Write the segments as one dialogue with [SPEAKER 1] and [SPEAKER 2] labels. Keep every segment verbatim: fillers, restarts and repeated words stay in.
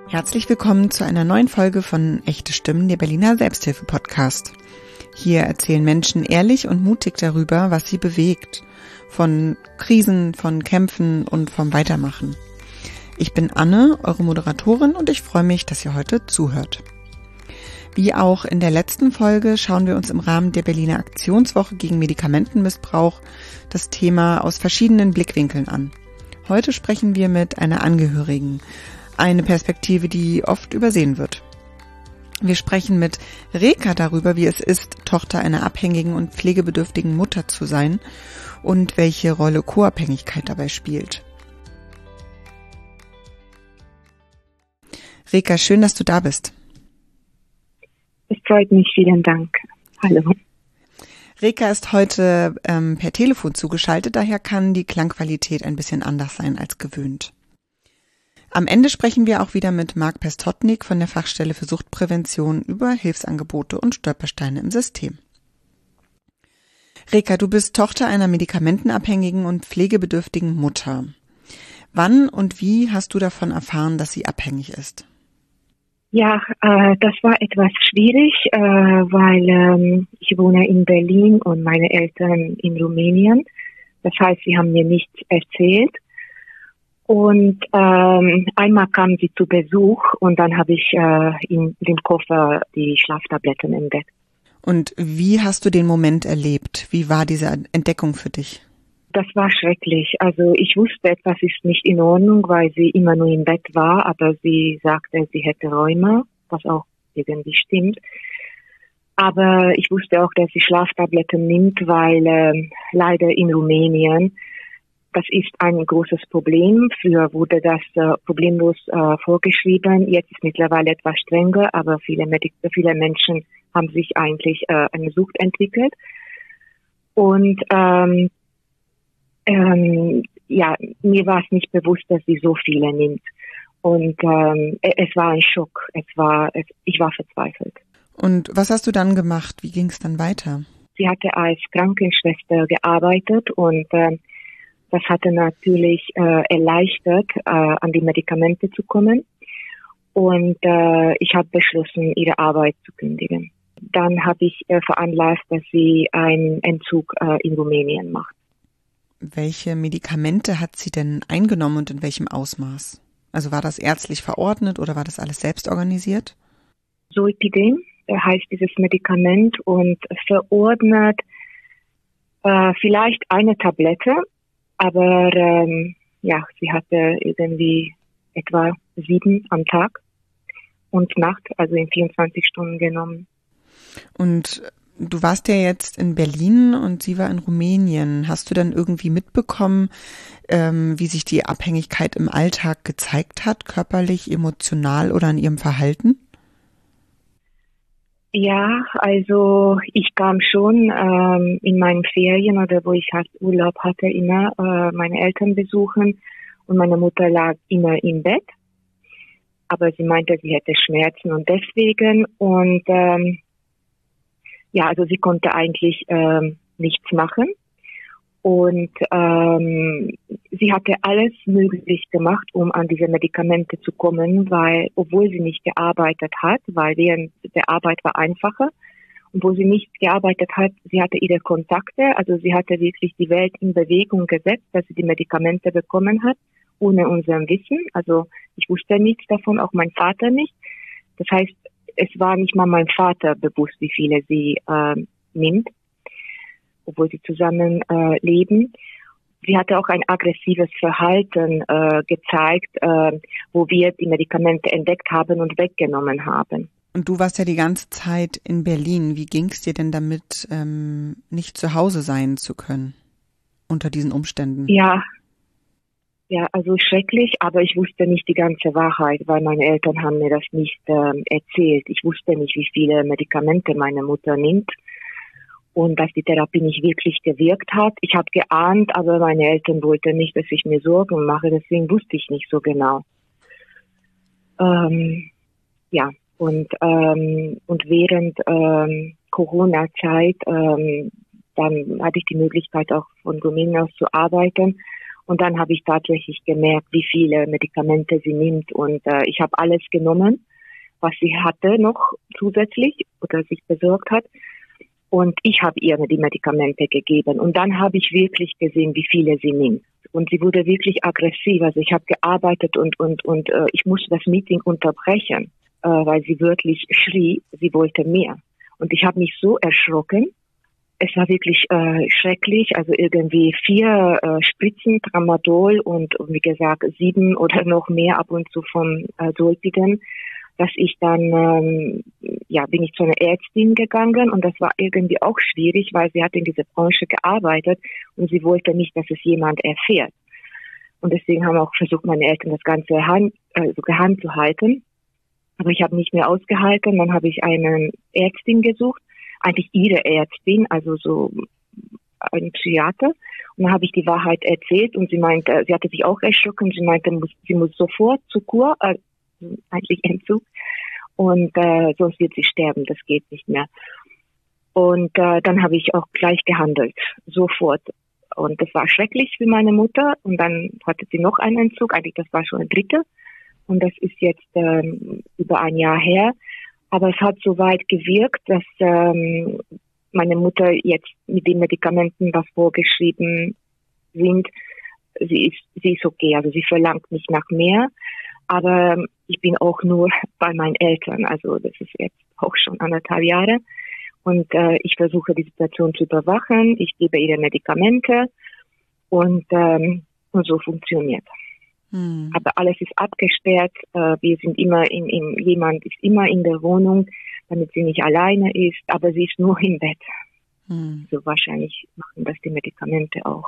[SPEAKER 1] Herzlich willkommen zu einer neuen Folge von Echte Stimmen, der Berliner Selbsthilfe-Podcast. Hier erzählen Menschen ehrlich und mutig darüber, was sie bewegt. Von Krisen, von Kämpfen und vom Weitermachen. Ich bin Anne, eure Moderatorin, und ich freue mich, dass ihr heute zuhört. Wie auch in der letzten Folge schauen wir uns im Rahmen der Berliner Aktionswoche gegen Medikamentenmissbrauch das Thema aus verschiedenen Blickwinkeln an. Heute sprechen wir mit einer Angehörigen. Eine Perspektive, die oft übersehen wird. Wir sprechen mit Reka darüber, wie es ist, Tochter einer abhängigen und pflegebedürftigen Mutter zu sein und welche Rolle Co-Abhängigkeit dabei spielt. Reka, schön, dass du da bist.
[SPEAKER 2] Es freut mich, vielen Dank. Hallo.
[SPEAKER 1] Reka ist heute ähm, per Telefon zugeschaltet, daher kann die Klangqualität ein bisschen anders sein als gewöhnt. Am Ende sprechen wir auch wieder mit Marc Pestotnik von der Fachstelle für Suchtprävention über Hilfsangebote und Stolpersteine im System. Reka, du bist Tochter einer medikamentenabhängigen und pflegebedürftigen Mutter. Wann und wie hast du davon erfahren, dass sie abhängig ist?
[SPEAKER 2] Ja, äh, das war etwas schwierig, äh, weil ähm, ich wohne in Berlin und meine Eltern in Rumänien. Das heißt, sie haben mir nichts erzählt. Und ähm, einmal kam sie zu Besuch und dann habe ich äh, in dem Koffer die Schlaftabletten entdeckt.
[SPEAKER 1] Und wie hast du den Moment erlebt? Wie war diese Entdeckung für dich?
[SPEAKER 2] Das war schrecklich. Also ich wusste, etwas ist nicht in Ordnung, weil sie immer nur im Bett war, aber sie sagte, sie hätte Rheuma, was auch irgendwie stimmt. Aber ich wusste auch, dass sie Schlaftabletten nimmt, weil äh, leider in Rumänien, das ist ein großes Problem. Früher wurde das äh, problemlos äh, vorgeschrieben. Jetzt ist mittlerweile etwas strenger, aber viele, Medik- viele Menschen haben sich eigentlich äh, eine Sucht entwickelt. Und ähm, ähm, ja, mir war es nicht bewusst, dass sie so viele nimmt. Und ähm, es war ein Schock. Es war, es, ich war verzweifelt.
[SPEAKER 1] Und was hast du dann gemacht? Wie ging es dann weiter?
[SPEAKER 2] Sie hatte als Krankenschwester gearbeitet und äh, das hatte natürlich äh, erleichtert, äh, an die Medikamente zu kommen. Und äh, ich habe beschlossen, ihre Arbeit zu kündigen. Dann habe ich äh, veranlasst, dass sie einen Entzug äh, in Rumänien macht.
[SPEAKER 1] Welche Medikamente hat sie denn eingenommen und in welchem Ausmaß? Also war das ärztlich verordnet oder war das alles selbst organisiert?
[SPEAKER 2] Zolpidem heißt dieses Medikament und verordnet äh, vielleicht eine Tablette. Aber ähm, ja, sie hatte irgendwie etwa sieben am Tag und Nacht, also in vierundzwanzig Stunden genommen.
[SPEAKER 1] Und du warst ja jetzt in Berlin und sie war in Rumänien. Hast du dann irgendwie mitbekommen, ähm, wie sich die Abhängigkeit im Alltag gezeigt hat, körperlich, emotional oder in ihrem Verhalten?
[SPEAKER 2] Ja, also ich kam schon ähm, in meinen Ferien oder wo ich halt Urlaub hatte, immer äh, meine Eltern besuchen und meine Mutter lag immer im Bett, aber sie meinte, sie hätte Schmerzen und deswegen und ähm, ja, also sie konnte eigentlich ähm, nichts machen. Und ähm, sie hatte alles möglich gemacht, um an diese Medikamente zu kommen, weil, obwohl sie nicht gearbeitet hat, weil während der Arbeit war einfacher, und wo sie nicht gearbeitet hat, sie hatte ihre Kontakte, also sie hatte wirklich die Welt in Bewegung gesetzt, dass sie die Medikamente bekommen hat, ohne unserem Wissen. Also ich wusste nichts davon, auch mein Vater nicht. Das heißt, es war nicht mal mein Vater bewusst, wie viele sie äh, nimmt, obwohl sie zusammen äh, leben. Sie hatte auch ein aggressives Verhalten äh, gezeigt, äh, wo wir die Medikamente entdeckt haben und weggenommen haben.
[SPEAKER 1] Und du warst ja die ganze Zeit in Berlin. Wie ging es dir denn damit, ähm, nicht zu Hause sein zu können unter diesen Umständen?
[SPEAKER 2] Ja, ja, also schrecklich, aber ich wusste nicht die ganze Wahrheit, weil meine Eltern haben mir das nicht äh, erzählt. Ich wusste nicht, wie viele Medikamente meine Mutter nimmt. Und dass die Therapie nicht wirklich gewirkt hat. Ich habe geahnt, aber meine Eltern wollten nicht, dass ich mir Sorgen mache, deswegen wusste ich nicht so genau. Ähm, ja, und ähm, und während ähm, Corona-Zeit, ähm, dann hatte ich die Möglichkeit auch von Rumänien aus zu arbeiten Und dann habe ich tatsächlich gemerkt, wie viele Medikamente sie nimmt. Und äh, ich habe alles genommen, was sie hatte noch zusätzlich oder sich besorgt hat. Und ich habe ihr die Medikamente gegeben. Und dann habe ich wirklich gesehen, wie viele sie nimmt. Und sie wurde wirklich aggressiv. Also ich habe gearbeitet und und und äh, ich musste das Meeting unterbrechen, äh, weil sie wirklich schrie, sie wollte mehr. Und ich habe mich so erschrocken. Es war wirklich äh, schrecklich. Also irgendwie vier äh, Spritzen Tramadol und wie gesagt sieben oder noch mehr ab und zu von äh, Solpigen. Dass ich dann, ähm, ja, bin ich zu einer Ärztin gegangen und das war irgendwie auch schwierig, weil sie hat in dieser Branche gearbeitet und sie wollte nicht, dass es jemand erfährt. Und deswegen haben auch versucht, meine Eltern das Ganze Hand, also geheim zu halten. Aber ich habe nicht mehr ausgehalten. Dann habe ich eine Ärztin gesucht, eigentlich ihre Ärztin, also so ein Psychiater. Und dann habe ich die Wahrheit erzählt und sie meinte, sie hatte sich auch erschrocken. Sie meinte, sie muss sofort zur Kur, äh, eigentlich Entzug und äh, sonst wird sie sterben, das geht nicht mehr. Und äh, dann habe ich auch gleich gehandelt, sofort. Und das war schrecklich für meine Mutter und dann hatte sie noch einen Entzug, eigentlich das war schon ein dritter und das ist jetzt ähm, über ein Jahr her. Aber es hat so weit gewirkt, dass ähm, meine Mutter jetzt mit den Medikamenten, was vorgeschrieben sind, sie ist, sie ist okay, also sie verlangt nicht nach mehr. Aber ich bin auch nur bei meinen Eltern, also das ist jetzt auch schon anderthalb Jahre. Und äh, ich versuche die Situation zu überwachen, ich gebe ihre Medikamente und, ähm, und so funktioniert. Hm. Aber alles ist abgesperrt, äh, wir sind immer in, in, jemand ist immer in der Wohnung, damit sie nicht alleine ist, aber sie ist nur im Bett. Hm. So wahrscheinlich machen das die Medikamente auch.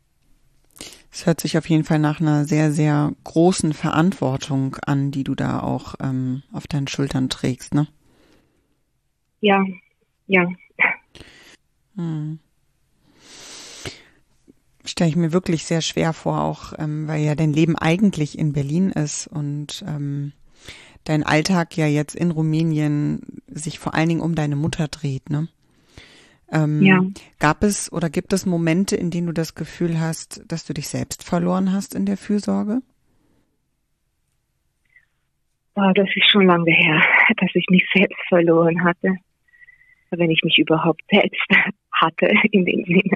[SPEAKER 1] Es hört sich auf jeden Fall nach einer sehr, sehr großen Verantwortung an, die du da auch ähm, auf deinen Schultern trägst, ne?
[SPEAKER 2] Ja, ja.
[SPEAKER 1] Hm. Stelle ich mir wirklich sehr schwer vor, auch ähm, weil ja dein Leben eigentlich in Berlin ist und ähm, dein Alltag ja jetzt in Rumänien sich vor allen Dingen um deine Mutter dreht, ne? Ähm, ja. Gab es oder gibt es Momente, in denen du das Gefühl hast, dass du dich selbst verloren hast in der Fürsorge?
[SPEAKER 2] Oh, das ist schon lange her, dass ich mich selbst verloren hatte. Wenn ich mich überhaupt selbst hatte, in dem Sinne.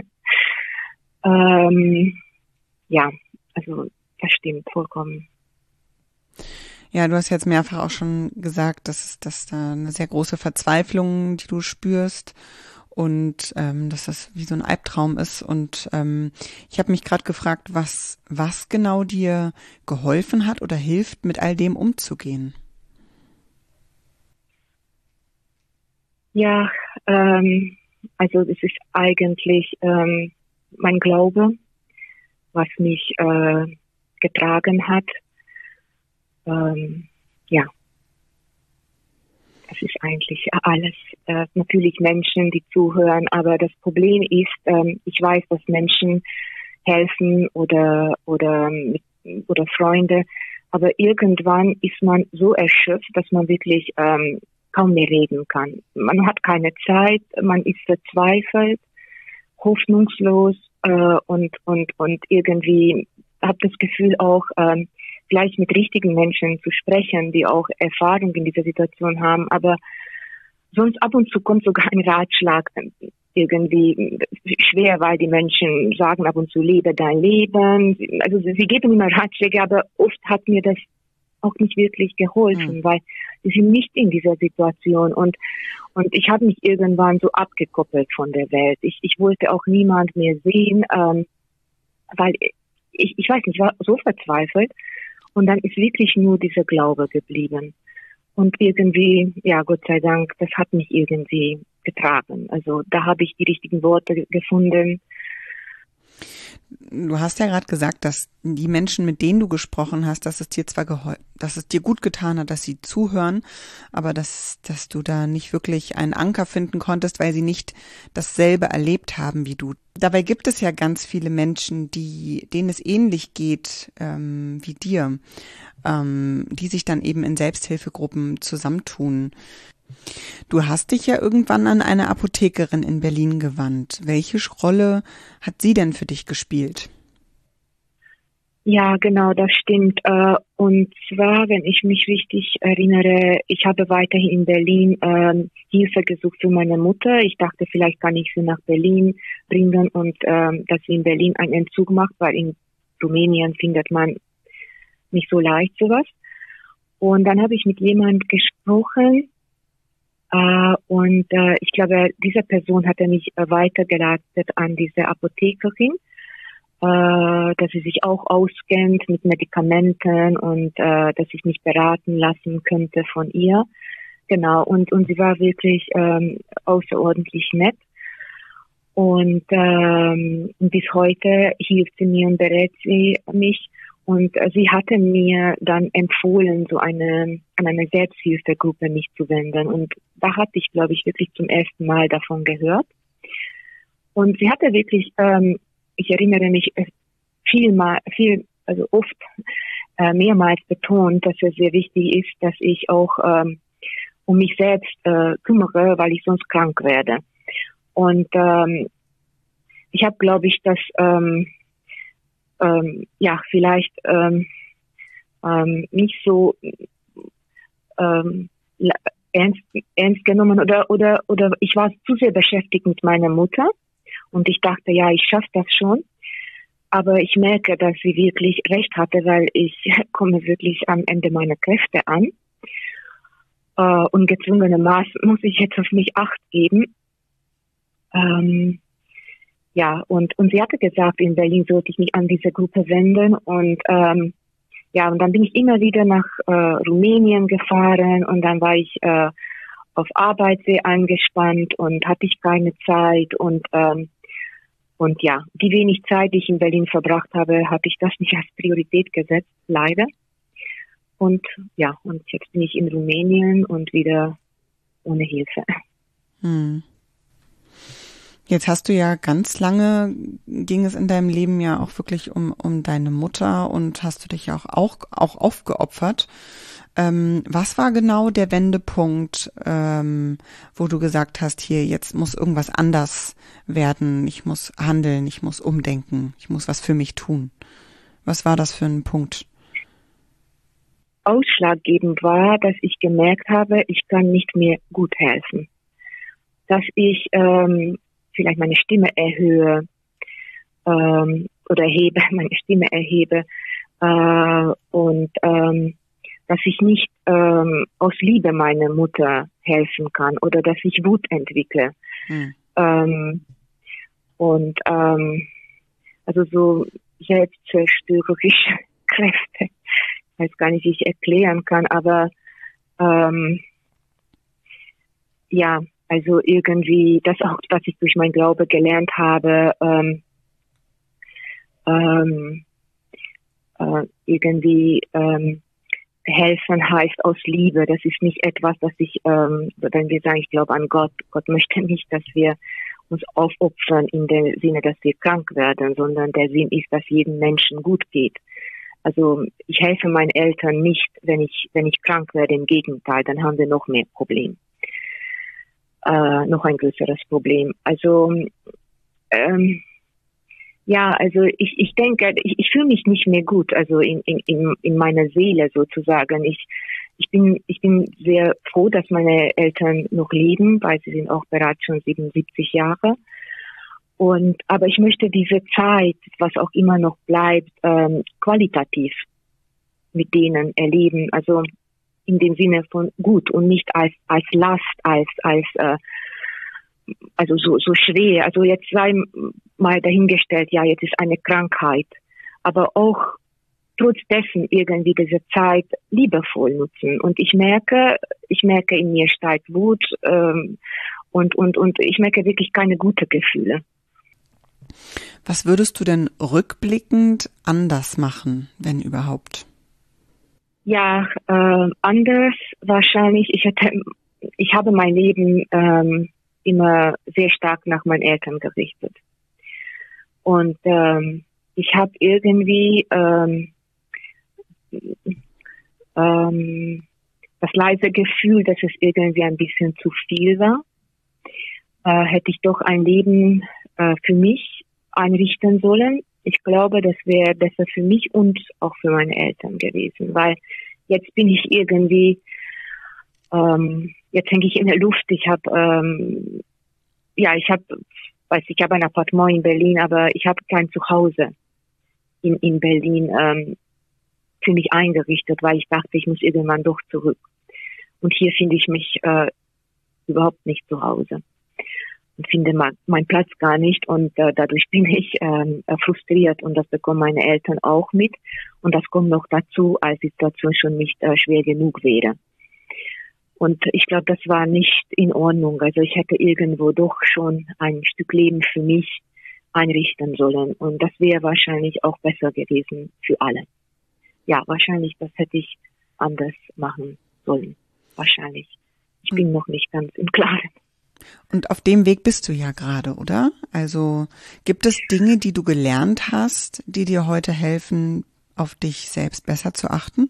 [SPEAKER 2] Ähm, ja, also das stimmt vollkommen.
[SPEAKER 1] Ja, du hast jetzt mehrfach auch schon gesagt, dass, dass da eine sehr große Verzweiflung, die du spürst. Und ähm, dass das wie so ein Albtraum ist. Und ähm, ich habe mich gerade gefragt, was was genau dir geholfen hat oder hilft, mit all dem umzugehen.
[SPEAKER 2] Ja, ähm, also es ist eigentlich ähm, mein Glaube, was mich äh, getragen hat. Ähm, ja. Das ist eigentlich alles. Äh, natürlich Menschen, die zuhören, aber das Problem ist, ähm, ich weiß, dass Menschen helfen oder oder oder Freunde, aber irgendwann ist man so erschöpft, dass man wirklich ähm, kaum mehr reden kann. Man hat keine Zeit, man ist verzweifelt, hoffnungslos äh, und und und irgendwie habe das Gefühl auch ähm, gleich mit richtigen Menschen zu sprechen, die auch Erfahrung in dieser Situation haben. Aber sonst ab und zu kommt sogar ein Ratschlag irgendwie schwer, weil die Menschen sagen ab und zu, lebe dein Leben. Also sie geben immer Ratschläge, aber oft hat mir das auch nicht wirklich geholfen, mhm. weil sie sind nicht in dieser Situation. Und und ich habe mich irgendwann so abgekoppelt von der Welt. Ich, ich wollte auch niemand mehr sehen, ähm, weil ich, ich weiß nicht, ich war so verzweifelt. Und dann ist wirklich nur dieser Glaube geblieben. Und irgendwie, ja, Gott sei Dank, das hat mich irgendwie getragen. Also da habe ich die richtigen Worte gefunden.
[SPEAKER 1] Du hast ja gerade gesagt, dass die Menschen, mit denen du gesprochen hast, dass es dir zwar gehol- dass es dir gut getan hat, dass sie zuhören, aber dass, dass du da nicht wirklich einen Anker finden konntest, weil sie nicht dasselbe erlebt haben wie du. Dabei gibt es ja ganz viele Menschen, die, denen es ähnlich geht ähm, wie dir, ähm, die sich dann eben in Selbsthilfegruppen zusammentun. Du hast dich ja irgendwann an eine Apothekerin in Berlin gewandt. Welche Rolle hat sie denn für dich gespielt?
[SPEAKER 2] Ja, genau, das stimmt. Äh, Und zwar, wenn ich mich richtig erinnere, ich habe weiterhin in Berlin ähm, Hilfe gesucht für meine Mutter. Ich dachte, vielleicht kann ich sie nach Berlin bringen und ähm, dass sie in Berlin einen Entzug macht, weil in Rumänien findet man nicht so leicht sowas. Und dann habe ich mit jemand gesprochen äh, und äh, ich glaube, diese Person hatte mich äh, weitergeleitet an diese Apothekerin, äh, dass sie sich auch auskennt mit Medikamenten und äh, dass ich mich beraten lassen könnte von ihr. Genau, und und sie war wirklich ähm, außerordentlich nett. Und ähm, bis heute hilft sie mir und berät sie mich. Und äh, sie hatte mir dann empfohlen, so eine an eine Selbsthilfegruppe mich zu wenden. Und da hatte ich, glaube ich, wirklich zum ersten Mal davon gehört. Und sie hatte wirklich, ähm, ich erinnere mich, viel mal, viel, also oft äh, mehrmals betont, dass es sehr wichtig ist, dass ich auch ähm, um mich selbst äh, kümmere, weil ich sonst krank werde. Und ähm, ich habe, glaube ich, das ähm, ähm, ja vielleicht ähm, ähm, nicht so ähm, ernst, ernst genommen oder oder oder ich war zu sehr beschäftigt mit meiner Mutter und ich dachte, ja, ich schaffe das schon. Aber ich merke, dass sie wirklich recht hatte, weil ich komme wirklich am Ende meiner Kräfte an. Uh, und gezwungenermaßen muss ich jetzt auf mich Acht geben. Ähm, ja, und, und sie hatte gesagt, in Berlin sollte ich mich an diese Gruppe wenden. Und ähm, ja, und dann bin ich immer wieder nach äh, Rumänien gefahren und dann war ich äh, auf Arbeit sehr angespannt und hatte ich keine Zeit. Und, ähm, und ja, die wenig Zeit, die ich in Berlin verbracht habe, hatte ich das nicht als Priorität gesetzt, leider. Und ja, und jetzt bin ich in Rumänien und wieder ohne Hilfe.
[SPEAKER 1] Hm. Jetzt hast du ja ganz lange, ging es in deinem Leben ja auch wirklich um um deine Mutter und hast du dich ja auch auch, auch aufgeopfert. Ähm, was war genau der Wendepunkt, ähm, wo du gesagt hast, hier, jetzt muss irgendwas anders werden, ich muss handeln, ich muss umdenken, ich muss was für mich tun. Was war das für ein Punkt?
[SPEAKER 2] Ausschlaggebend war, dass ich gemerkt habe, ich kann nicht mehr gut helfen. Dass ich ähm, vielleicht meine Stimme erhöhe ähm, oder erhebe, meine Stimme erhebe äh, und ähm, dass ich nicht ähm, aus Liebe meiner Mutter helfen kann oder dass ich Wut entwickle. Hm. Ähm, und ähm, also so selbstzerstörerische Kräfte. Ich weiß gar nicht, wie ich erklären kann, aber ähm, ja, also irgendwie das auch, was ich durch mein Glaube gelernt habe, ähm, ähm, äh, irgendwie ähm, helfen heißt aus Liebe. Das ist nicht etwas, das ich, ähm, wenn wir sagen, ich glaube an Gott, Gott möchte nicht, dass wir uns aufopfern in dem Sinne, dass wir krank werden, sondern der Sinn ist, dass jedem Menschen gut geht. Also ich helfe meinen Eltern nicht, wenn ich wenn ich krank werde. Im Gegenteil, dann haben wir noch mehr Problem, äh, noch ein größeres Problem. Also ähm, ja, also ich ich denke, ich, ich fühle mich nicht mehr gut. Also in in in in meiner Seele sozusagen. Ich ich bin ich bin sehr froh, dass meine Eltern noch leben, weil sie sind auch bereits schon siebenundsiebzig Jahre. Und, aber ich möchte diese Zeit, was auch immer noch bleibt, ähm, qualitativ mit denen erleben. Also in dem Sinne von gut und nicht als, als Last, als, als, äh, also so, so schwer. Also jetzt sei mal dahingestellt, ja, jetzt ist eine Krankheit. Aber auch trotz dessen irgendwie diese Zeit liebevoll nutzen. Und ich merke, ich merke in mir steigt Wut, ähm, und, und, und ich merke wirklich keine guten Gefühle.
[SPEAKER 1] Was würdest du denn rückblickend anders machen, wenn überhaupt?
[SPEAKER 2] Ja, äh, anders wahrscheinlich. Ich hatte, ich habe mein Leben ähm, immer sehr stark nach meinen Eltern gerichtet. Und ähm, ich habe irgendwie ähm, ähm, das leise Gefühl, dass es irgendwie ein bisschen zu viel war. Äh, hätte ich doch ein Leben äh, für mich einrichten sollen. ich glaube, das wäre besser für mich und auch für meine Eltern gewesen, weil jetzt bin ich irgendwie, ähm, jetzt hänge ich in der Luft. Ich habe, ähm, ja, ich habe, weiß ich habe ein Appartement in Berlin, aber ich habe kein Zuhause in in Berlin ähm, für mich eingerichtet, weil ich dachte, ich muss irgendwann doch zurück. Und hier finde ich mich äh, überhaupt nicht zu Hause und finde mein, meinen Platz gar nicht und äh, dadurch bin ich ähm, frustriert und das bekommen meine Eltern auch mit und das kommt noch dazu, als die Situation schon nicht äh, schwer genug wäre. Und ich glaube, das war nicht in Ordnung. Also ich hätte irgendwo doch schon ein Stück Leben für mich einrichten sollen und das wäre wahrscheinlich auch besser gewesen für alle. Ja, wahrscheinlich, das hätte ich anders machen sollen. Wahrscheinlich. Ich bin noch nicht ganz im Klaren.
[SPEAKER 1] Und auf dem Weg bist du ja gerade, oder? Also gibt es Dinge, die du gelernt hast, die dir heute helfen, auf dich selbst besser zu achten?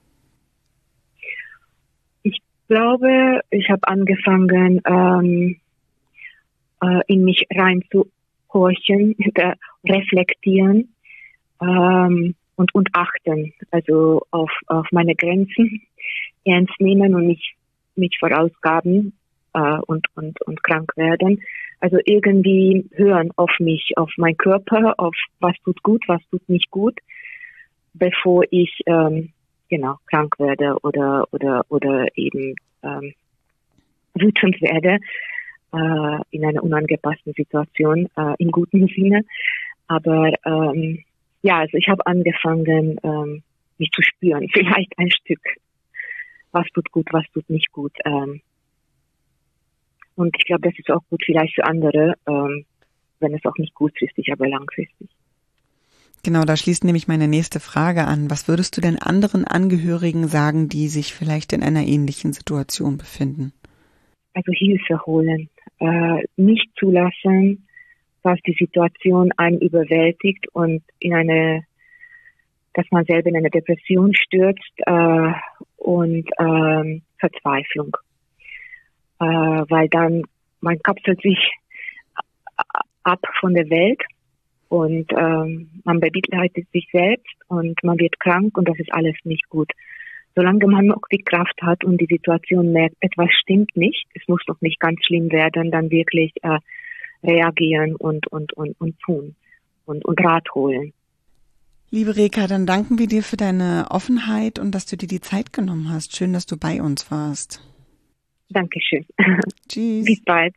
[SPEAKER 2] Ich glaube, ich habe angefangen, ähm, äh, in mich reinzuhorchen, äh, reflektieren ähm, und, und achten. Also auf, auf meine Grenzen ernst nehmen und nicht mich verausgaben äh, und, und, und krank werden. Also irgendwie hören auf mich, auf meinen Körper, auf was tut gut, was tut nicht gut, bevor ich ähm, genau krank werde oder oder oder eben ähm, wütend werde äh, in einer unangepassten Situation äh, im guten Sinne. Aber ähm, ja, also ich habe angefangen, ähm, mich zu spüren, vielleicht ein Stück. Was tut gut, was tut nicht gut. Ähm, und ich glaube, das ist auch gut vielleicht für andere, ähm, wenn es auch nicht kurzfristig, aber langfristig.
[SPEAKER 1] Genau, da schließt nämlich meine nächste Frage an. Was würdest du denn anderen Angehörigen sagen, die sich vielleicht in einer ähnlichen Situation befinden?
[SPEAKER 2] Also Hilfe holen, äh, nicht zulassen, dass die Situation einen überwältigt und in eine, dass man selber in eine Depression stürzt äh, und ähm, Verzweiflung, äh, weil dann man kapselt sich ab von der Welt. Und ähm, man bemitleidet sich selbst und man wird krank und das ist alles nicht gut. Solange man noch die Kraft hat und die Situation merkt, etwas stimmt nicht, es muss noch nicht ganz schlimm werden, dann wirklich äh, reagieren und und und und tun und und Rat holen.
[SPEAKER 1] Liebe Reka, dann danken wir dir für deine Offenheit und dass du dir die Zeit genommen hast. Schön, dass du bei uns warst.
[SPEAKER 2] Dankeschön.
[SPEAKER 1] Tschüss.
[SPEAKER 2] Bis bald.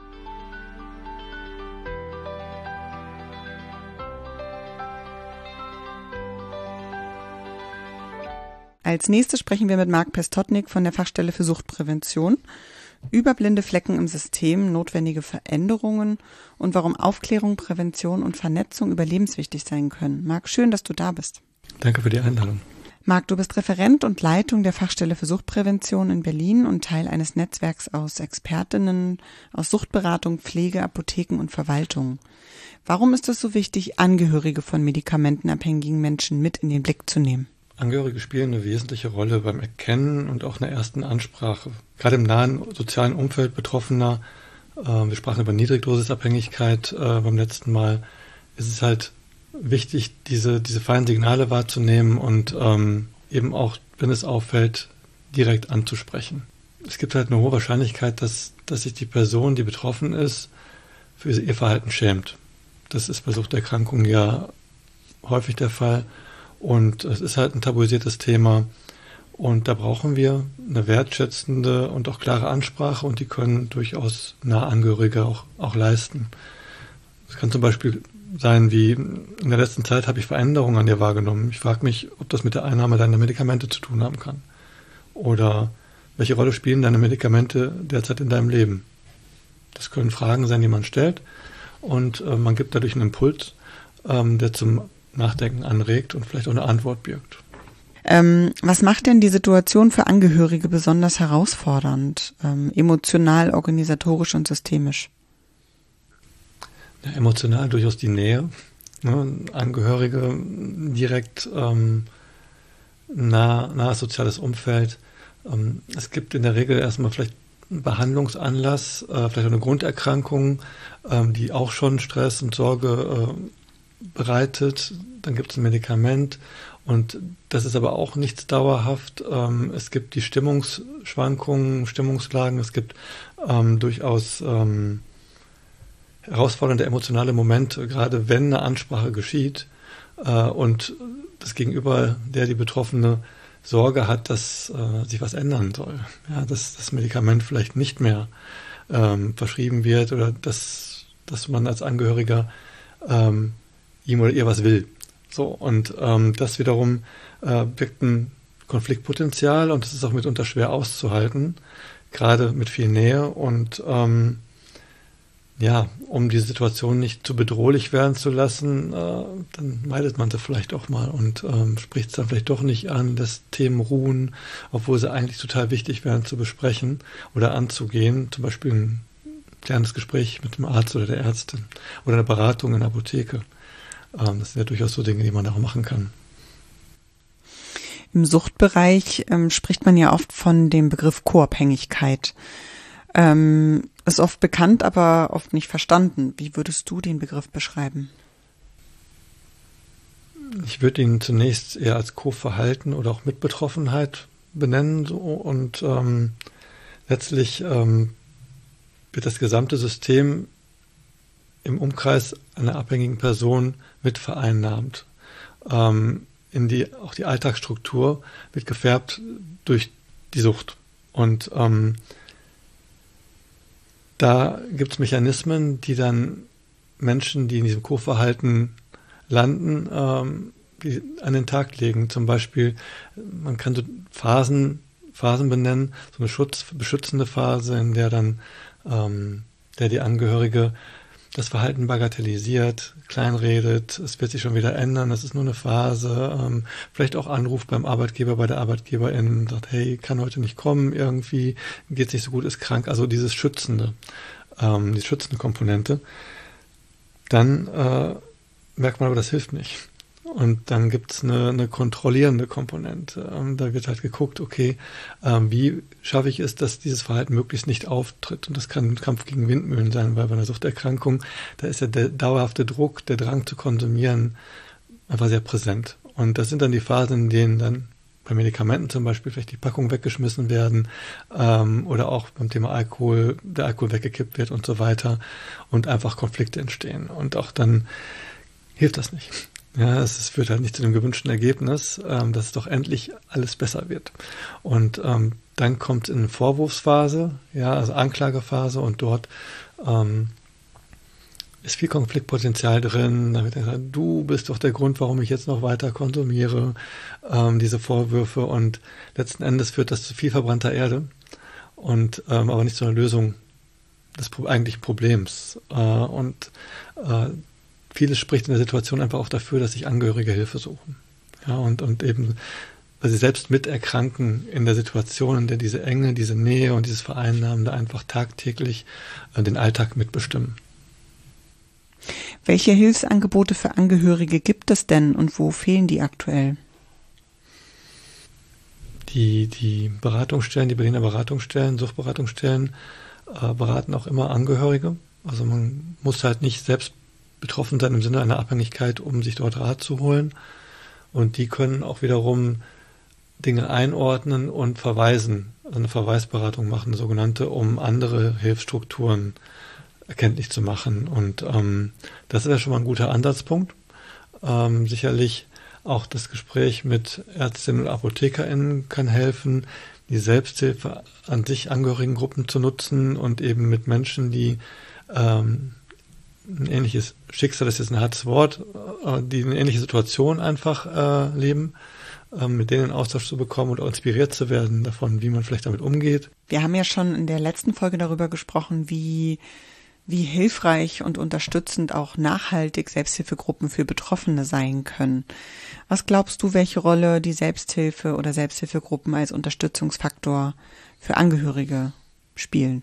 [SPEAKER 1] Als nächstes sprechen wir mit Marc Pestotnik von der Fachstelle für Suchtprävention über blinde Flecken im System, notwendige Veränderungen und warum Aufklärung, Prävention und Vernetzung überlebenswichtig sein können. Marc, schön, dass du da bist.
[SPEAKER 3] Danke für die Einladung.
[SPEAKER 1] Marc, du bist Referent und Leitung der Fachstelle für Suchtprävention in Berlin und Teil eines Netzwerks aus Expertinnen aus Suchtberatung, Pflege, Apotheken und Verwaltung. Warum ist es so wichtig, Angehörige von medikamentenabhängigen Menschen mit in den Blick zu nehmen?
[SPEAKER 3] Angehörige spielen eine wesentliche Rolle beim Erkennen und auch in der ersten Ansprache. Gerade im nahen sozialen Umfeld Betroffener, äh, wir sprachen über Niedrigdosisabhängigkeit äh, beim letzten Mal, ist es halt wichtig, diese, diese feinen Signale wahrzunehmen und ähm, eben auch, wenn es auffällt, direkt anzusprechen. Es gibt halt eine hohe Wahrscheinlichkeit, dass, dass sich die Person, die betroffen ist, für ihr Verhalten schämt. Das ist bei Suchterkrankungen ja häufig der Fall. Und es ist halt ein tabuisiertes Thema und da brauchen wir eine wertschätzende und auch klare Ansprache und die können durchaus nahe Angehörige auch, auch leisten. Es kann zum Beispiel sein, wie in der letzten Zeit habe ich Veränderungen an dir wahrgenommen. Ich frage mich, ob das mit der Einnahme deiner Medikamente zu tun haben kann. Oder welche Rolle spielen deine Medikamente derzeit in deinem Leben? Das können Fragen sein, die man stellt und äh, man gibt dadurch einen Impuls, ähm, der zum Nachdenken anregt und vielleicht auch eine Antwort birgt.
[SPEAKER 1] Ähm, was macht denn die Situation für Angehörige besonders herausfordernd, ähm, emotional, organisatorisch und systemisch?
[SPEAKER 3] Ja, emotional durchaus die Nähe. Ne? Angehörige direkt ähm, nah, nahes soziales Umfeld. Ähm, es gibt in der Regel erstmal vielleicht einen Behandlungsanlass, äh, vielleicht auch eine Grunderkrankung, ähm, die auch schon Stress und Sorge äh, bereitet, dann gibt es ein Medikament und das ist aber auch nichts dauerhaft. Ähm, es gibt die Stimmungsschwankungen, Stimmungslagen, es gibt ähm, durchaus ähm, herausfordernde emotionale Momente, gerade wenn eine Ansprache geschieht äh, und das Gegenüber, der die Betroffene Sorge hat, dass äh, sich was ändern soll, ja, dass das Medikament vielleicht nicht mehr ähm, verschrieben wird oder dass, dass man als Angehöriger ähm, ihm oder ihr was will. So, und ähm, das wiederum äh, birgt ein Konfliktpotenzial und das ist auch mitunter schwer auszuhalten, gerade mit viel Nähe und ähm, ja, um die Situation nicht zu bedrohlich werden zu lassen, äh, dann meidet man sie vielleicht auch mal und ähm, spricht es dann vielleicht doch nicht an, lässt Themen ruhen, obwohl sie eigentlich total wichtig wären zu besprechen oder anzugehen, zum Beispiel ein kleines Gespräch mit dem Arzt oder der Ärztin oder eine Beratung in der Apotheke. Ähm, das sind ja durchaus so Dinge, die man auch machen kann.
[SPEAKER 1] Im Suchtbereich ähm, spricht man ja oft von dem Begriff Co-Abhängigkeit. Ähm, ist oft bekannt, aber oft nicht verstanden. Wie würdest du den Begriff beschreiben?
[SPEAKER 3] Ich würde ihn zunächst eher als Co-Verhalten oder auch Mitbetroffenheit benennen. So, und ähm, letztlich ähm, wird das gesamte System im Umkreis einer abhängigen Person mit vereinnahmt. Ähm, in die, auch die Alltagsstruktur wird gefärbt durch die Sucht. Und ähm, da gibt es Mechanismen, die dann Menschen, die in diesem Co-Verhalten landen, ähm, die an den Tag legen. Zum Beispiel, man kann so Phasen, Phasen benennen, so eine Schutz, beschützende Phase, in der dann ähm, der die Angehörige das Verhalten bagatellisiert, kleinredet, es wird sich schon wieder ändern, das ist nur eine Phase, ähm, vielleicht auch anruft beim Arbeitgeber, bei der Arbeitgeberin, sagt, hey, kann heute nicht kommen, irgendwie geht's nicht so gut, ist krank, also dieses Schützende, ähm, die schützende Komponente. Dann äh, merkt man aber, das hilft nicht. Und dann gibt es eine, eine kontrollierende Komponente. Ähm, da wird halt geguckt, okay, ähm, wie schaffe ich es, dass dieses Verhalten möglichst nicht auftritt. Und das kann ein Kampf gegen Windmühlen sein, weil bei einer Suchterkrankung, da ist ja der dauerhafte Druck, der Drang zu konsumieren einfach sehr präsent. Und das sind dann die Phasen, in denen dann bei Medikamenten zum Beispiel vielleicht die Packung weggeschmissen werden ähm, oder auch beim Thema Alkohol, der Alkohol weggekippt wird und so weiter und einfach Konflikte entstehen. Und auch dann hilft das nicht. Ja, es führt halt nicht zu dem gewünschten Ergebnis, ähm, dass es doch endlich alles besser wird. Und ähm, dann kommt es in eine Vorwurfsphase, ja, also Anklagephase und dort ähm, ist viel Konfliktpotenzial drin. Da wird dann gesagt, du bist doch der Grund, warum ich jetzt noch weiter konsumiere, ähm, diese Vorwürfe und letzten Endes führt das zu viel verbrannter Erde und ähm, aber nicht zu einer Lösung des eigentlichen Problems. Äh, und äh, Vieles spricht in der Situation einfach auch dafür, dass sich Angehörige Hilfe suchen. Ja, und, und eben, weil sie selbst miterkranken in der Situation, in der diese Enge, diese Nähe und dieses Vereinnahmen da einfach tagtäglich äh, den Alltag mitbestimmen.
[SPEAKER 1] Welche Hilfsangebote für Angehörige gibt es denn und wo fehlen die aktuell?
[SPEAKER 3] Die, die Beratungsstellen, die Berliner Beratungsstellen, Suchtberatungsstellen äh, beraten auch immer Angehörige. Also man muss halt nicht selbst betroffen sein im Sinne einer Abhängigkeit, um sich dort Rat zu holen. Und die können auch wiederum Dinge einordnen und verweisen, also eine Verweisberatung machen, eine sogenannte, um andere Hilfsstrukturen erkenntlich zu machen. Und ähm, das ist ja schon mal ein guter Ansatzpunkt. Ähm, sicherlich auch das Gespräch mit Ärztinnen und ApothekerInnen kann helfen, die Selbsthilfe an sich Angehörigengruppen zu nutzen und eben mit Menschen, die ähm, ein ähnliches Schicksal, das ist jetzt ein hartes Wort, die eine ähnliche Situation einfach äh, leben, äh, mit denen in Austausch zu bekommen und auch inspiriert zu werden davon, wie man vielleicht damit umgeht.
[SPEAKER 1] Wir haben ja schon in der letzten Folge darüber gesprochen, wie, wie hilfreich und unterstützend auch nachhaltig Selbsthilfegruppen für Betroffene sein können. Was glaubst du, welche Rolle die Selbsthilfe oder Selbsthilfegruppen als Unterstützungsfaktor für Angehörige spielen?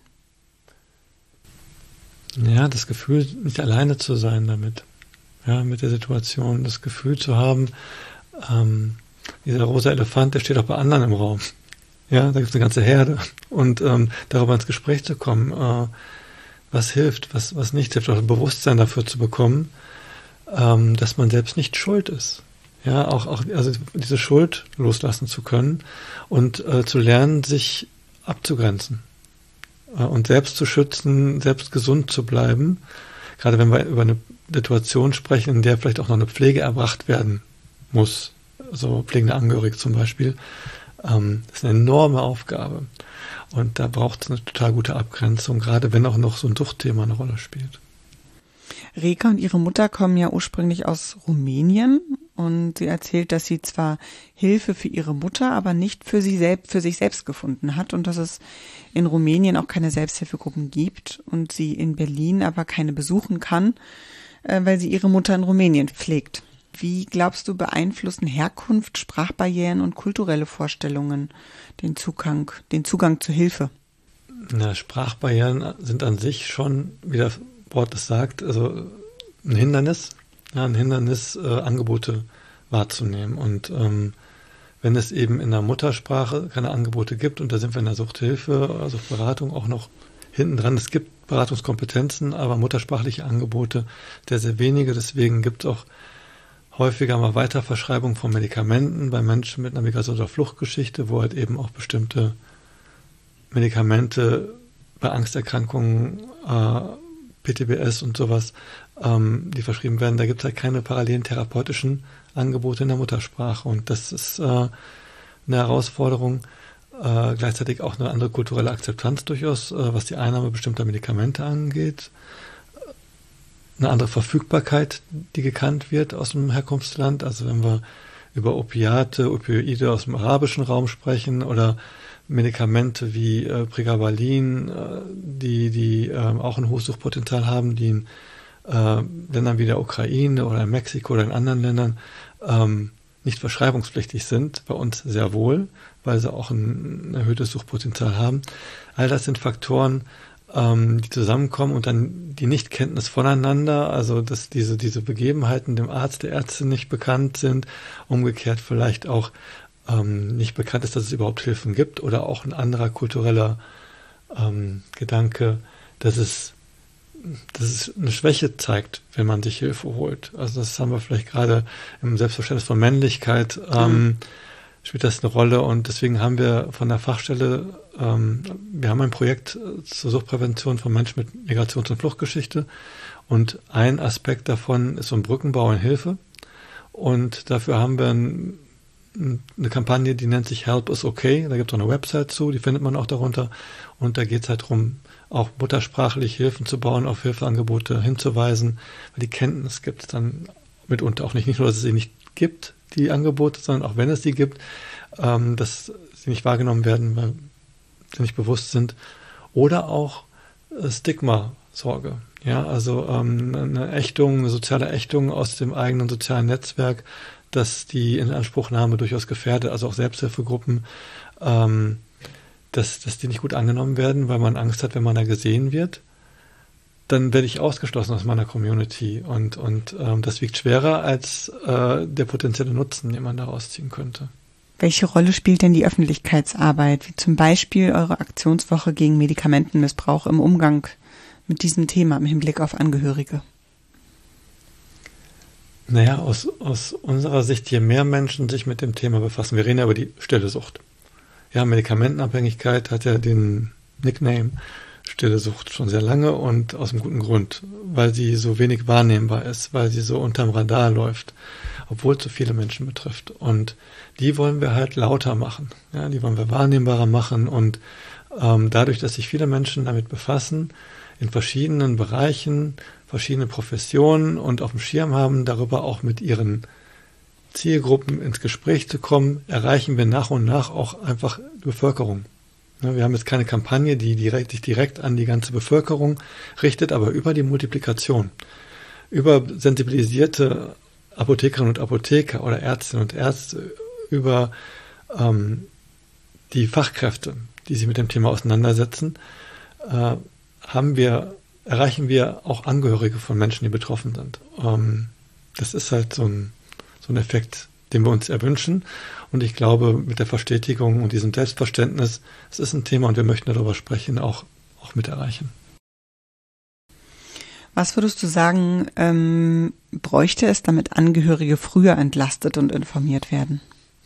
[SPEAKER 3] Ja, das Gefühl, nicht alleine zu sein damit, ja, mit der Situation, das Gefühl zu haben, ähm, dieser rosa Elefant, der steht auch bei anderen im Raum. Ja, da gibt es eine ganze Herde. Und ähm, darüber ins Gespräch zu kommen, äh, was hilft, was, was nicht hilft, auch ein Bewusstsein dafür zu bekommen, ähm, dass man selbst nicht schuld ist. Ja, auch, auch also diese Schuld loslassen zu können und äh, zu lernen, sich abzugrenzen äh, und selbst zu schützen, selbst gesund zu bleiben. Gerade wenn wir über eine Situation sprechen, in der vielleicht auch noch eine Pflege erbracht werden muss, so pflegende Angehörige zum Beispiel, ähm, das ist eine enorme Aufgabe. Und da braucht es eine total gute Abgrenzung, gerade wenn auch noch so ein Suchtthema eine Rolle spielt.
[SPEAKER 1] Reka und ihre Mutter kommen ja ursprünglich aus Rumänien und sie erzählt, dass sie zwar Hilfe für ihre Mutter, aber nicht für sie selbst, für sich selbst gefunden hat und dass es in Rumänien auch keine Selbsthilfegruppen gibt und sie in Berlin aber keine besuchen kann, weil sie ihre Mutter in Rumänien pflegt. Wie glaubst du, beeinflussen Herkunft, Sprachbarrieren und kulturelle Vorstellungen den Zugang, den Zugang zur Hilfe?
[SPEAKER 3] Na, Sprachbarrieren sind an sich schon, wie das Wort es sagt, also ein Hindernis, ja, ein Hindernis, äh, Angebote wahrzunehmen. Und ähm, wenn es eben in der Muttersprache keine Angebote gibt, und da sind wir in der Suchthilfe, oder Suchtberatung auch noch hinten dran, es gibt Beratungskompetenzen, aber muttersprachliche Angebote sehr, sehr wenige. Deswegen gibt es auch häufiger mal Weiterverschreibung von Medikamenten bei Menschen mit einer Migrations- oder Fluchtgeschichte, wo halt eben auch bestimmte Medikamente bei Angsterkrankungen, äh, P T B S und sowas, ähm, die verschrieben werden. Da gibt es halt keine parallelen therapeutischen Angebote in der Muttersprache. Und das ist äh, eine Herausforderung. Äh, gleichzeitig auch eine andere kulturelle Akzeptanz durchaus, äh, was die Einnahme bestimmter Medikamente angeht. Eine andere Verfügbarkeit, die gekannt wird aus dem Herkunftsland. Also wenn wir über Opiate, Opioide aus dem arabischen Raum sprechen oder Medikamente wie äh, Pregabalin, äh, die, die äh, auch ein hohes Suchtpotenzial haben, die in äh, Ländern wie der Ukraine oder in Mexiko oder in anderen Ländern ähm, nicht verschreibungspflichtig sind, bei uns sehr wohl, weil sie auch ein, ein erhöhtes Suchtpotenzial haben. All das sind Faktoren, ähm, die zusammenkommen und dann die Nichtkenntnis voneinander, also dass diese, diese Begebenheiten dem Arzt, der Ärztin nicht bekannt sind, umgekehrt vielleicht auch ähm, nicht bekannt ist, dass es überhaupt Hilfen gibt oder auch ein anderer kultureller ähm, Gedanke, dass es, dass es eine Schwäche zeigt, wenn man sich Hilfe holt. Also das haben wir vielleicht gerade im Selbstverständnis von Männlichkeit, ähm, mhm. spielt das eine Rolle und deswegen haben wir von der Fachstelle, ähm, wir haben ein Projekt zur Suchtprävention von Menschen mit Migrations- und Fluchtgeschichte und ein Aspekt davon ist so ein Brückenbau in Hilfe und dafür haben wir ein, eine Kampagne, die nennt sich Help is Okay, da gibt es auch eine Website zu, die findet man auch darunter und da geht es halt darum, auch muttersprachlich Hilfen zu bauen, auf Hilfeangebote hinzuweisen, weil die Kenntnis gibt es dann mitunter auch nicht, nicht nur, dass es sie nicht gibt, die Angebote, sondern auch wenn es sie gibt, ähm, dass sie nicht wahrgenommen werden, weil sie nicht bewusst sind. Oder auch äh, Stigma-Sorge. Ja, also ähm, eine Ächtung, eine soziale Ächtung aus dem eigenen sozialen Netzwerk, dass die Inanspruchnahme durchaus gefährdet, also auch Selbsthilfegruppen, ähm, dass, dass die nicht gut angenommen werden, weil man Angst hat, wenn man da gesehen wird, dann werde ich ausgeschlossen aus meiner Community und, und ähm, das wiegt schwerer als äh, der potenzielle Nutzen, den man daraus ziehen könnte.
[SPEAKER 1] Welche Rolle spielt denn die Öffentlichkeitsarbeit, wie zum Beispiel eure Aktionswoche gegen Medikamentenmissbrauch im Umgang mit diesem Thema im Hinblick auf Angehörige?
[SPEAKER 3] Naja, aus, aus unserer Sicht, je mehr Menschen sich mit dem Thema befassen, wir reden ja über die stille Sucht. Ja, Medikamentenabhängigkeit hat ja den Nickname stille Sucht schon sehr lange und aus einem guten Grund, weil sie so wenig wahrnehmbar ist, weil sie so unterm Radar läuft, obwohl es so viele Menschen betrifft. Und die wollen wir halt lauter machen, ja, die wollen wir wahrnehmbarer machen und ähm, dadurch, dass sich viele Menschen damit befassen, in verschiedenen Bereichen, verschiedene Professionen und auf dem Schirm haben, darüber auch mit ihren Zielgruppen ins Gespräch zu kommen, erreichen wir nach und nach auch einfach die Bevölkerung. Wir haben jetzt keine Kampagne, die direkt, sich direkt an die ganze Bevölkerung richtet, aber über die Multiplikation, über sensibilisierte Apothekerinnen und Apotheker oder Ärztinnen und Ärzte, über ähm, die Fachkräfte, die sich mit dem Thema auseinandersetzen, äh, haben wir, erreichen wir auch Angehörige von Menschen, die betroffen sind. Ähm, das ist halt so ein, so ein Effekt, den wir uns erwünschen. Und ich glaube, mit der Verstetigung und diesem Selbstverständnis, es ist ein Thema und wir möchten darüber sprechen, auch, auch mit erreichen.
[SPEAKER 1] Was würdest du sagen, ähm, bräuchte es, damit Angehörige früher entlastet und informiert werden?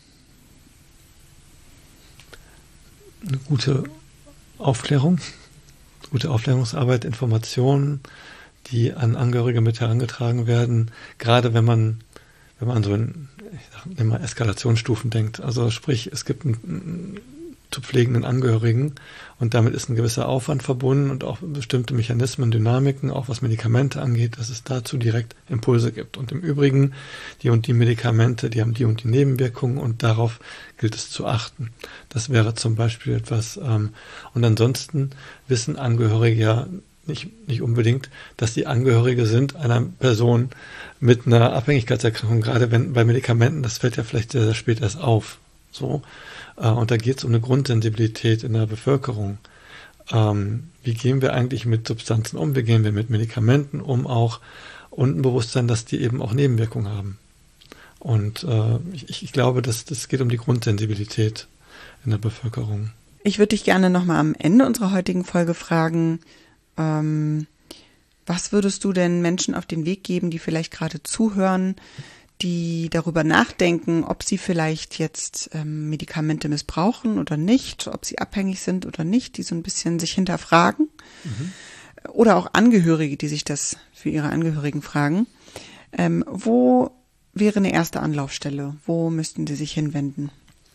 [SPEAKER 3] Eine gute Aufklärung, gute Aufklärungsarbeit, Informationen, die an Angehörige mit herangetragen werden, gerade wenn man, wenn man an so ein, ich sag mal, Eskalationsstufen denkt. Also sprich, es gibt einen, einen zu pflegenden Angehörigen und damit ist ein gewisser Aufwand verbunden und auch bestimmte Mechanismen, Dynamiken, auch was Medikamente angeht, dass es dazu direkt Impulse gibt. Und im Übrigen, die und die Medikamente, die haben die und die Nebenwirkungen und darauf gilt es zu achten. Das wäre zum Beispiel etwas, ähm, und ansonsten wissen Angehörige ja nicht, nicht unbedingt, dass die Angehörige sind einer Person mit einer Abhängigkeitserkrankung, gerade wenn bei Medikamenten, das fällt ja vielleicht sehr, sehr spät erst auf. So. Und da geht es um eine Grundsensibilität in der Bevölkerung. Ähm, wie gehen wir eigentlich mit Substanzen um? Wie gehen wir mit Medikamenten um auch? Und ein Bewusstsein, dass die eben auch Nebenwirkungen haben. Und äh, ich, ich glaube, dass das geht um die Grundsensibilität in der Bevölkerung.
[SPEAKER 1] Ich würde dich gerne nochmal am Ende unserer heutigen Folge fragen, ähm, was würdest du denn Menschen auf den Weg geben, die vielleicht gerade zuhören, die darüber nachdenken, ob sie vielleicht jetzt ähm, Medikamente missbrauchen oder nicht, ob sie abhängig sind oder nicht, die so ein bisschen sich hinterfragen. Mhm. Oder auch Angehörige, die sich das für ihre Angehörigen fragen. Ähm, wo wäre eine erste Anlaufstelle? Wo müssten sie sich hinwenden?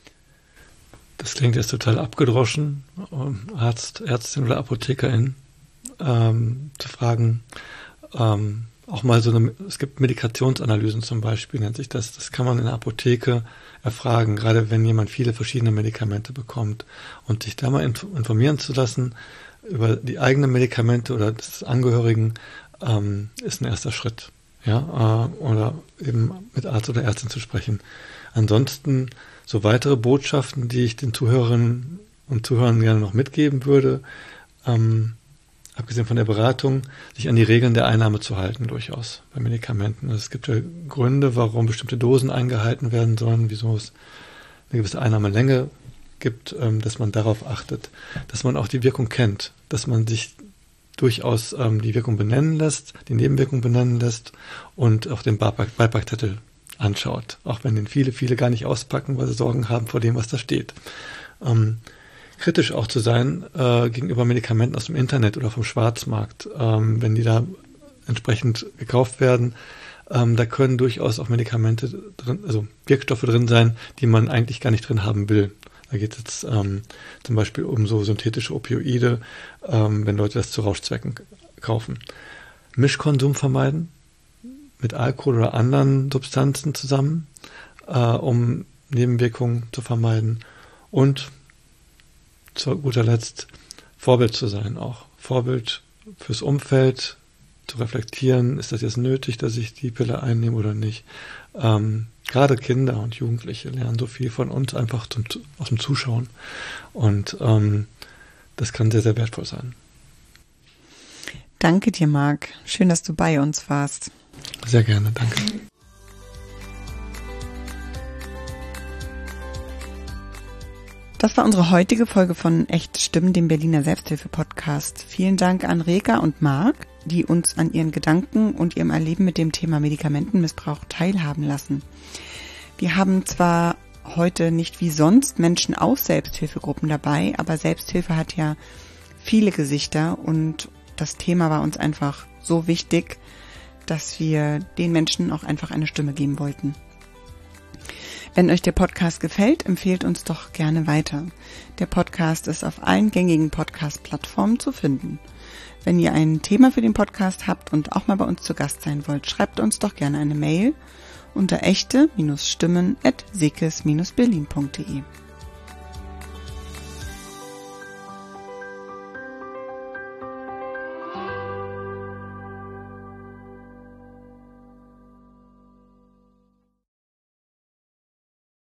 [SPEAKER 3] Das klingt jetzt total abgedroschen, Arzt, Ärztin oder Apothekerin ähm, zu fragen, ähm, auch mal so eine, es gibt Medikationsanalysen zum Beispiel, nennt sich das. Das kann man in der Apotheke erfragen, gerade wenn jemand viele verschiedene Medikamente bekommt. Und sich da mal informieren zu lassen über die eigenen Medikamente oder des Angehörigen, ähm, ist ein erster Schritt. Ja, äh, oder eben mit Arzt oder Ärztin zu sprechen. Ansonsten so weitere Botschaften, die ich den Zuhörerinnen und Zuhörern gerne noch mitgeben würde, ähm, abgesehen von der Beratung, sich an die Regeln der Einnahme zu halten, durchaus bei Medikamenten. Also es gibt ja Gründe, warum bestimmte Dosen eingehalten werden sollen, wieso es eine gewisse Einnahmelänge gibt, ähm, dass man darauf achtet, dass man auch die Wirkung kennt, dass man sich durchaus ähm, die Wirkung benennen lässt, die Nebenwirkung benennen lässt und auch den Beipack- Beipackzettel anschaut, auch wenn den viele, viele gar nicht auspacken, weil sie Sorgen haben vor dem, was da steht. Ähm, kritisch auch zu sein äh, gegenüber Medikamenten aus dem Internet oder vom Schwarzmarkt, ähm, wenn die da entsprechend gekauft werden, ähm, da können durchaus auch Medikamente drin, also Wirkstoffe drin sein, die man eigentlich gar nicht drin haben will. Da geht es jetzt ähm, zum Beispiel um so synthetische Opioide, ähm, wenn Leute das zu Rauschzwecken kaufen. Mischkonsum vermeiden mit Alkohol oder anderen Substanzen zusammen, äh, um Nebenwirkungen zu vermeiden und zu guter Letzt Vorbild zu sein auch. Vorbild fürs Umfeld, zu reflektieren, ist das jetzt nötig, dass ich die Pille einnehme oder nicht. Ähm, gerade Kinder und Jugendliche lernen so viel von uns einfach zum, aus dem Zuschauen. Und ähm, das kann sehr, sehr wertvoll sein.
[SPEAKER 1] Danke dir, Marc. Schön, dass du bei uns warst.
[SPEAKER 3] Sehr gerne, danke.
[SPEAKER 1] Das war unsere heutige Folge von Echte Stimmen, dem Berliner Selbsthilfe-Podcast. Vielen Dank an Reka und Marc, die uns an ihren Gedanken und ihrem Erleben mit dem Thema Medikamentenmissbrauch teilhaben lassen. Wir haben zwar heute nicht wie sonst Menschen aus Selbsthilfegruppen dabei, aber Selbsthilfe hat ja viele Gesichter und das Thema war uns einfach so wichtig, dass wir den Menschen auch einfach eine Stimme geben wollten. Wenn euch der Podcast gefällt, empfehlt uns doch gerne weiter. Der Podcast ist auf allen gängigen Podcast-Plattformen zu finden. Wenn ihr ein Thema für den Podcast habt und auch mal bei uns zu Gast sein wollt, schreibt uns doch gerne eine Mail unter echte Stimmen at sekes Berlin punkt de.